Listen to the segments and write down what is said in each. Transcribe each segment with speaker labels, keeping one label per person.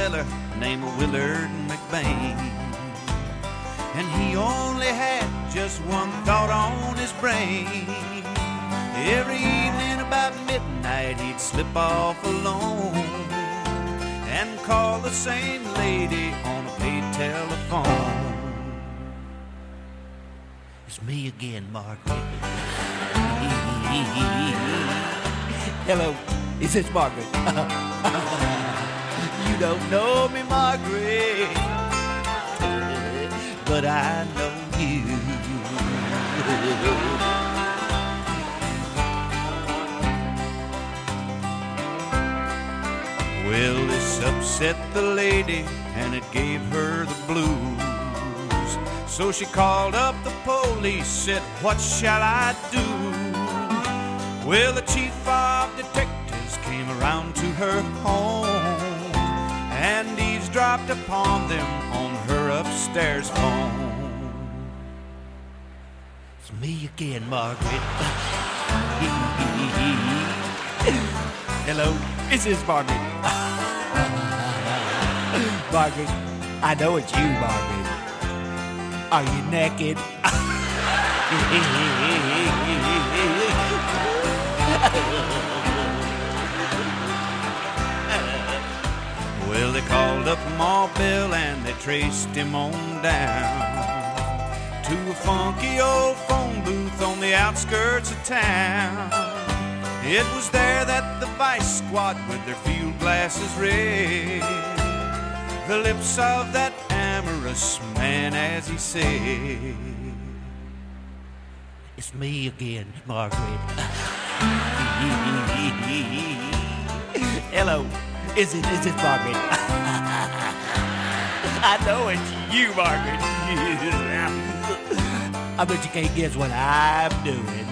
Speaker 1: feller named Willard McBain. And he only had just one thought on his brain. Every evening about midnight he'd slip off alone and call the same lady on a paid telephone. It's me again, Margaret. Hello, is this Margaret? You don't know me, Margaret, but I know you. Well, this upset the lady and it gave her the blues. So she called up the police, said, what shall I do? Well, the chief of detectives came around to her home and eavesdropped upon them on her upstairs phone. It's me again, Margaret. Hello, is this Margaret? Margaret, I know it's you, Margaret. Are you naked? Well, they called up Ma Bell and they traced him on down to a funky old phone booth on the outskirts of town. It was there that the vice squad with their field glasses read the lips of that amorous man as he said, it's me again, Margaret. Hello, is it Margaret? I know it's you, Margaret. I bet you can't guess what I'm doing.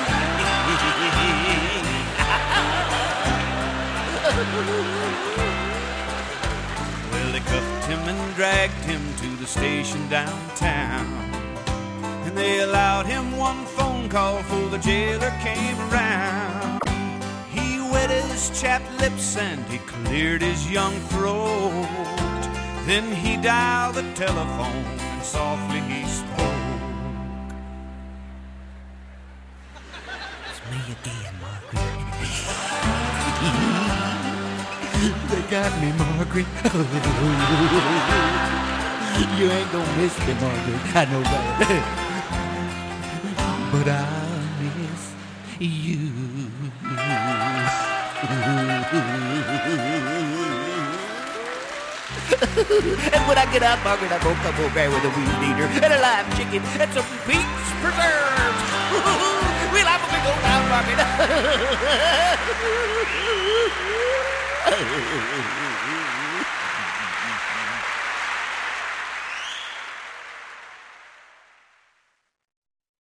Speaker 1: Well, they cuffed him and dragged him to the station downtown, and they allowed him one phone call before the jailer came around. He wet his chapped lips and he cleared his young throat. Then he dialed the telephone and softly he spoke. It's me again, Margaret. They got me, Margaret. You ain't gonna miss me, Margaret. I know that. But I miss you. And when I get out, Margaret, I'm gonna come over there with a weed eater and a live chicken and some peach preserves. We'll have a big old time, Margaret.